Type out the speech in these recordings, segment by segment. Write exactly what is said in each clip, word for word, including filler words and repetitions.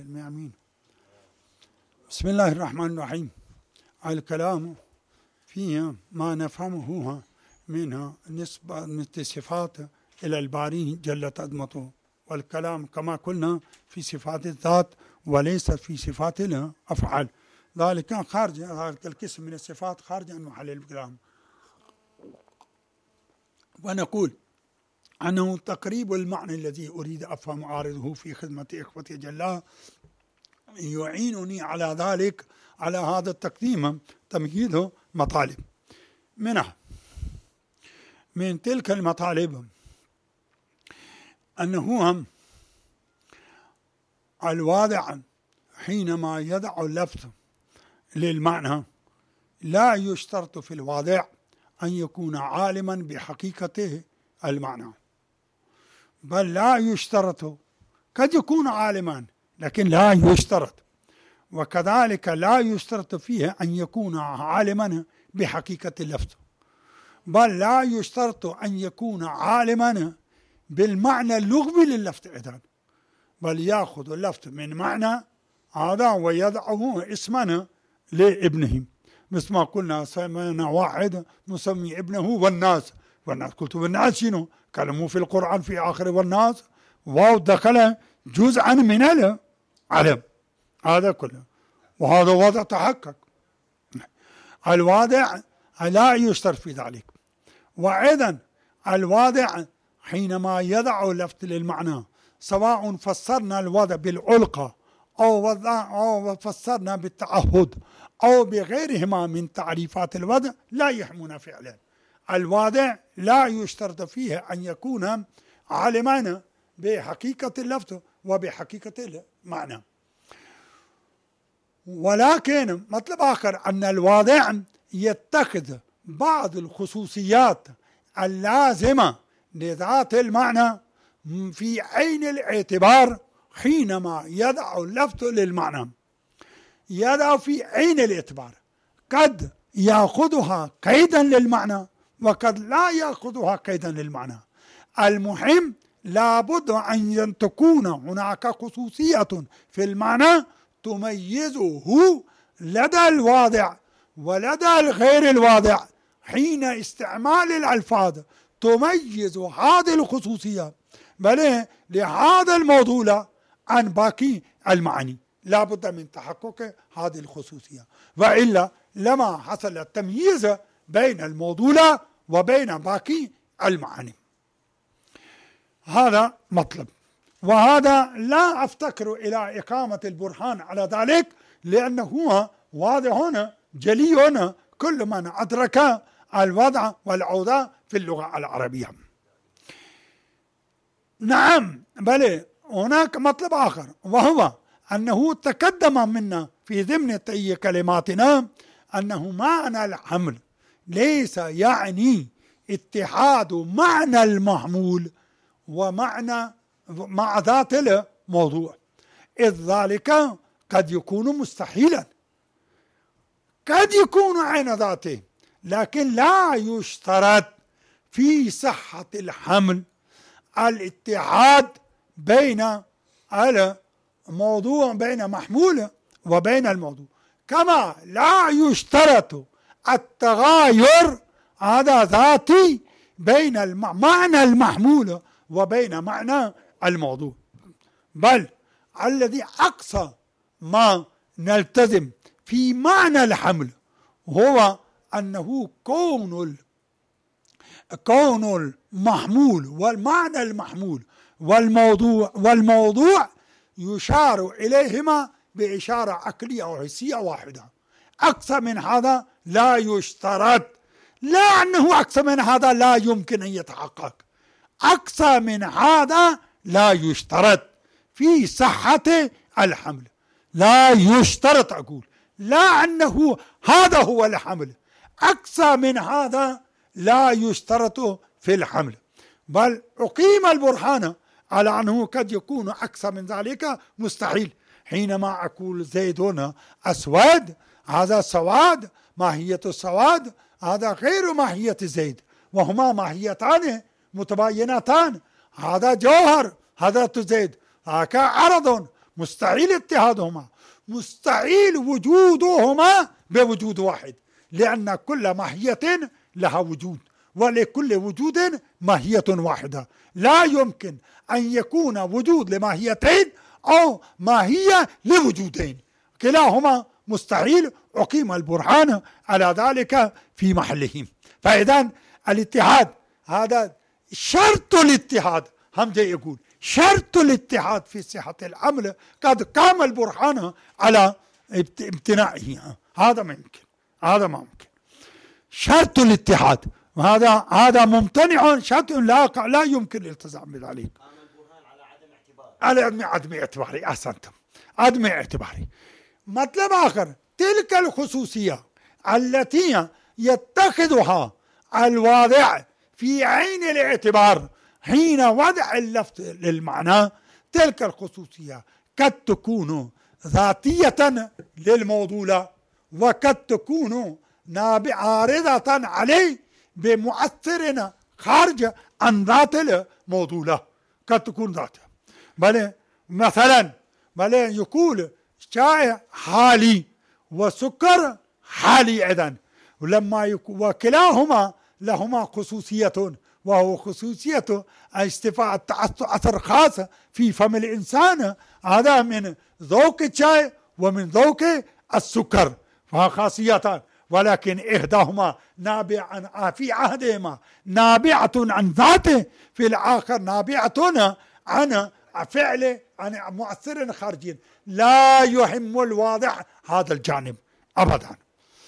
الميامين. بسم الله الرحمن الرحيم. الكلام فيها ما نفهمه منها نسبة صفات إلى الباري جلت عظمته، والكلام كما قلنا في صفات الذات وليس في صفات الأفعال، ذلك خارج ذلك القسم من الصفات خارج عن محل الكلام. ونقول أنه تقريب المعنى الذي أريد أفهم عارضه في خدمة إخوتي جل يعينني على ذلك، على هذا التقديم تمهيد مطالب. منها من تلك المطالب أنه هم الواضع حينما يضع اللفظ للمعنى لا يشترط في الواضع أن يكون عالما بحقيقته المعنى، بل لا يشترط، قد يكون عالما لكن لا يشترط، وكذلك لا يشترط فيه أن يكون عالما بحقيقة اللفظ، بل لا يشترط أن يكون عالما بالمعنى اللغوي لللفظ أيضا، بل يأخذ اللفظ من معنى هذا ويضعه اسما لابنه، مثل ما قلنا سمعنا واحد نسمي ابنه والناس، والناس قلت والناس شنو؟ كلموا في القرآن في آخر والناس واو دخل جزءا من العلم، هذا كله، وهذا وضع تحقق. الواضع لا يشترط في ذلك. وأيضا الواضع حينما يضع لفظ للمعنى سواء فسرنا الوضع بالعلقة أو, أو فسرنا بالتعهد أو بغيرهما من تعريفات الوضع لا يحمون فعلا. الواضع لا يشترط فيه أن يكون عالما بحقيقة اللفظ وبحقيقة المعنى. ولكن مطلب آخر أن الواضع يتخذ بعض الخصوصيات اللازمة لذات المعنى في عين الاعتبار حينما يضع اللفظ للمعنى، يضع في عين الاعتبار، قد يأخذها قيدا للمعنى وقد لا يأخذها قيدا للمعنى. المهم لابد أن تكون هناك خصوصية في المعنى تميزه لدى الواضع ولدى الغير الواضع حين استعمال الألفاظ، تميز هذه الخصوصية بل لهذا الموضوع عن باقي المعاني، لا بد من تحقق هذه الخصوصية، وإلا لما حصل التمييز بين الموضوع وبين باقي المعاني. هذا مطلب، وهذا لا أفتكر إلى إقامة البرهان على ذلك، لأنه هو واضح هنا جلي هنا كل من أدرك الوضع والعودة في اللغة العربية. نعم، بل هناك مطلب آخر، وهو أنه تقدم منا في ضمن كلماتنا أنه معنى الحمل ليس يعني اتحاد معنى المحمول ومعنى مع ذات الموضوع، إذ ذلك قد يكون مستحيلا، قد يكون عين ذاته، لكن لا يشترط في صحة الحمل الاتحاد بين الموضوع، بين محمول وبين الموضوع، كما لا يشترط التغاير هذا ذاتي بين معنى المحمول وبين معنى الموضوع، بل الذي أقصى ما نلتزم في معنى الحمل هو أنه كون كون المحمول والمعنى المحمول والموضوع والموضوع يشار إليهما بإشارة عقلية أو حسية واحدة. أكثر من هذا لا يشترط، لا أنه أكثر من هذا لا يمكن أن يتحقق، أكثر من هذا لا يشترط في صحة الحمل، لا يشترط، أقول لا أنه هذا هو الحمل، أكثر من هذا لا يشترط في الحمل، بل أقيم البرهان على أنه قد يكون أكثر من ذلك مستحيل. حينما أقول زيد أسود، هذا سواد، ماهية السواد هذا غير ماهية زيد، وهما ماهيتان متباينتان، هذا جوهر حضرة زيد، هذا عرض، مستحيل اتحادهما، مستحيل وجودهما بوجود واحد، لأن كل ماهية لها وجود، ولكل وجود ماهية واحدة. لا يمكن أن يكون وجود لماهيتين أو ماهية لوجودين، كلاهما مستحيل. أقيم البرهان على ذلك في محله. فإذا الاتحاد هذا شرط الاتحاد، حمزة يقول شرط الاتحاد في صحة العمل، قد قام البرهان على امتناعه. هذا ممكن، هذا ما ممكن. شرط الاتحاد هذا هذا ممتنع، شرط لا لا يمكن الالتزام بذلك. قام البرهان على عدم اعتباره، على عدم اعتباره. أحسنتم، عدم اعتباره. مطلب آخر، تلك الخصوصية التي يتخذها الواضع في عين الاعتبار حين وضع اللفظ للمعنى، تلك الخصوصية قد تكون ذاتية للموضوع، وقد تكون عارضة عليه بمؤثر خارج عن ذات الموضوع. قد تكون ذاتها، بل مثلا بل يقول شاي حالي وسكر حالي أيضا، ولما يكون وكلاهما لهما خصوصية، وهو خصوصية استفاء أثر خاص في فم الإنسان، هذا من ذوق الشاي ومن ذوق السكر، فها خاصيتان، ولكن إحداهما نابعة في عهدهما نابعة عن ذاته، في الآخر نابعة عن فعل عن مؤثر خارجي. لا يهم الواضع هذا الجانب أبدا.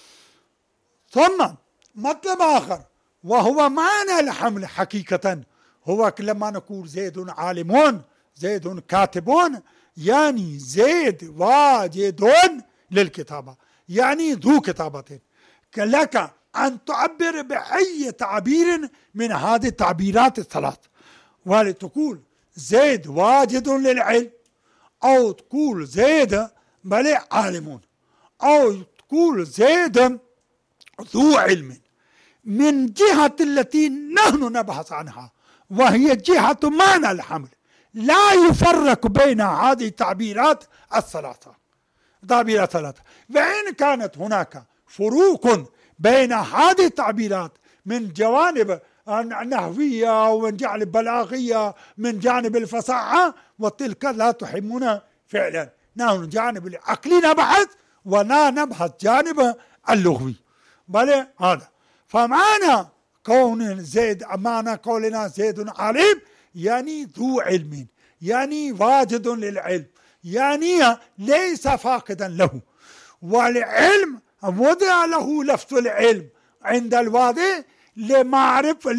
ثم مطلب آخر وهو معنى الحمل حقيقة، هو لما نقول زيد عالمون زيد كاتبون، يعني زيد واجد للكتابة، يعني ذو كتابة. لك أن تعبر بأي تعبير من هذه التعبيرات الثلاث، ولتقول زيد واجد للعلم، أو تقول زيد بل عالمون، أو تقول زيد ذو علم، من جهة التي نحن نبحث عنها، وهي جهة معنى الحمل. لا يفرق بين هذه التعبيرات الثلاثة، تعبيرات ثلاثة. وإن كانت هناك فروق بين هذه التعبيرات من جوانب النحوية ومن جانب بلاغية من جانب الفصاحة، وتلك لا تهمنا فعلا. نحن جانب العقلي نبحث، ولا نبحث جانب اللغوي. بل هذا فمعنى كون زيد، معنى قولنا زيد عالم يعني ذو علم، يعني واجد للعلم، يعني ليس فاقدا له. والعلم وضع له لفظ العلم عند الواضع لمعرفة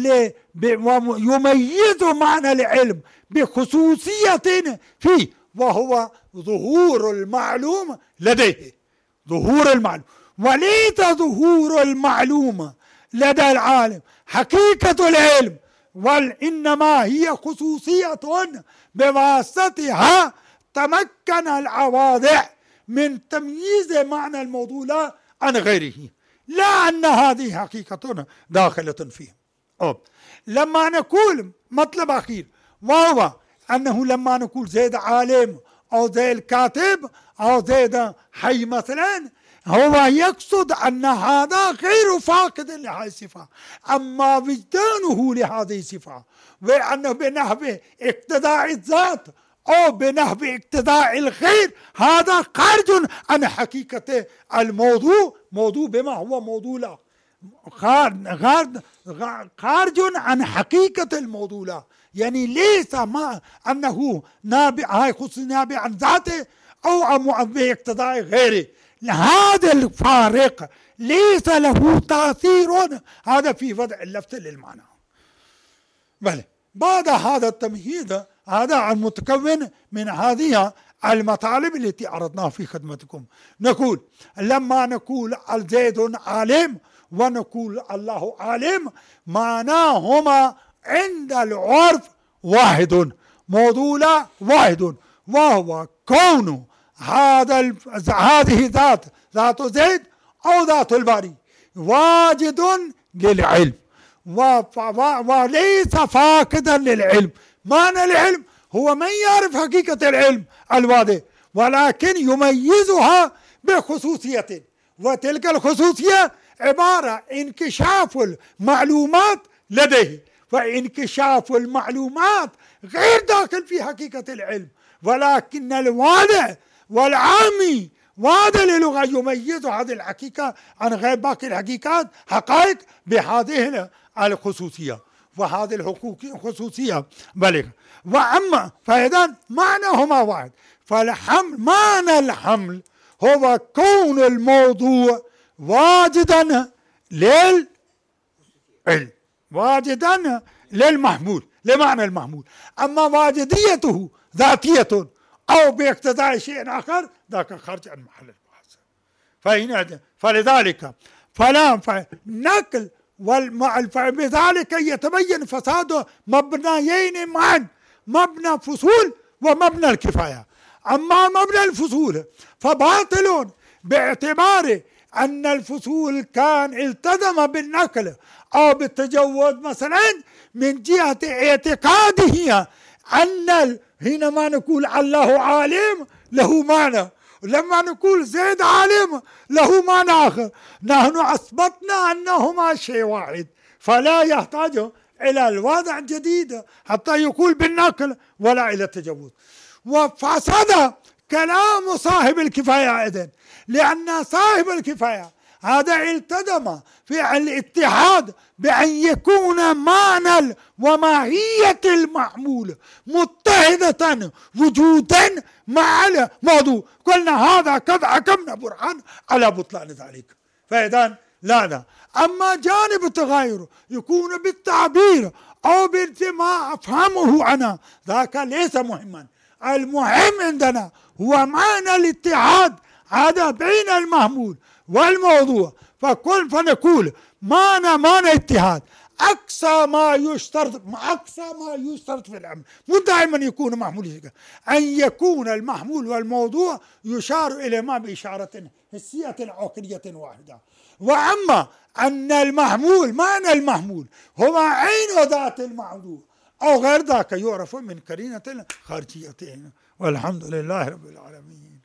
يميز معنى العلم بخصوصية فيه، وهو ظهور المعلوم لديه. ظهور المعلوم، وليس ظهور المعلوم لدى العالم حقيقة العلم، وإنما هي خصوصية بواسطتها تمكن العواضع من تمييز معنى الموضوع عن غيره، لا أن هذه حقيقة داخلة فيه. أوه. لما نقول مطلب أخير، وهو أنه لما نقول زيد عالم أو زيد كاتب أو زيد حي مثلا، هو يقصد أن هذا غير فاقد لهذه الصفة، أما وجدانه لهذه الصفة، وأنه بنحو اقتضاء الذات أو بنحو اقتضاء الخير، هذا خارج عن حقيقة الموضوع، موضوع بما هو موضوع، خارج عن حقيقة الموضوع. يعني ليس ما أنه نابع، هاي خصوص نابع عن ذاته أو باقتضاء غيره. هذا الفارق ليس له تأثير هذا في وضع اللفظ للمعنى. بل بعد هذا التمهيد هذا المتكون من هذه المطالب التي عرضناها في خدمتكم، نقول لما نقول الزيد عالم ونقول الله عالم، معناهما عند العرف واحد، موضوع واحد، وهو كون هذا هذه ذات ذات زيد أو ذات الباري واجد للعلم وليس فاقدا للعلم. معنى العلم هو من يعرف حقيقة العلم الواضح، ولكن يميزها بخصوصية، وتلك الخصوصية عبارة انكشاف المعلومات لديه، فانكشاف المعلومات غير داخل في حقيقة العلم، ولكن الوادع والعامي وادع للغة يميز هذه الحقيقة عن غير باقي الحقيقات حقائق بهذه الخصوصية، وهذه الخصوصية بلغة. وأما فإذا معناهما واحد، فالحمل معنى الحمل هو كون الموضوع واجدا للعلم، واجدا للمحمول، لمعنى المحمول. أما واجديته ذاتية أو باقتضاء شيء آخر ذاك خارج عن محل البحث. فهنا فلذلك فلا فنقل فبذلك يتبين فساد مبنيين معا، مبنى فصول ومبنى الكفاية. أما مبنى الفصول فباطل باعتبار أن الفصول كان التزم بالنقل أو بالتجوز مثلا من جهة اعتقاده أن حينما نقول الله عالم له معنى، لما نقول زيد عالم له معنى آخر. نحن أثبتنا أنهما شيء واحد، فلا يحتاج إلى الوضع جديد حتى يقول بالنقل ولا إلى التجوز. وفسد كلام صاحب الكفاية إذن، لأن صاحب الكفاية هذا التزم في الاتحاد بأن يكون معنى وماهية المحمول متحدة وجودا مع الموضوع. قلنا هذا قد حكمنا برهان على بطلان ذلك. فإذا لا لا. أما جانب التغير يكون بالتعبير أو بما أفهمه أنا، ذاك ليس مهما. المهم عندنا هو معنى الاتحاد هذا بين المحمول والموضوع. فكل فنقول معنى معنى اتحاد أقصى ما يشترط، أقصى ما يشترط في العمل مو دائما يكون محمول، أن يكون المحمول والموضوع يشار إلى ما بإشارة حسية عقلية واحدة. وأما أن المحمول معنى المحمول هو عين ذات الموضوع أو غير ذاك يعرف من قرينة خارجية. والحمد لله رب العالمين.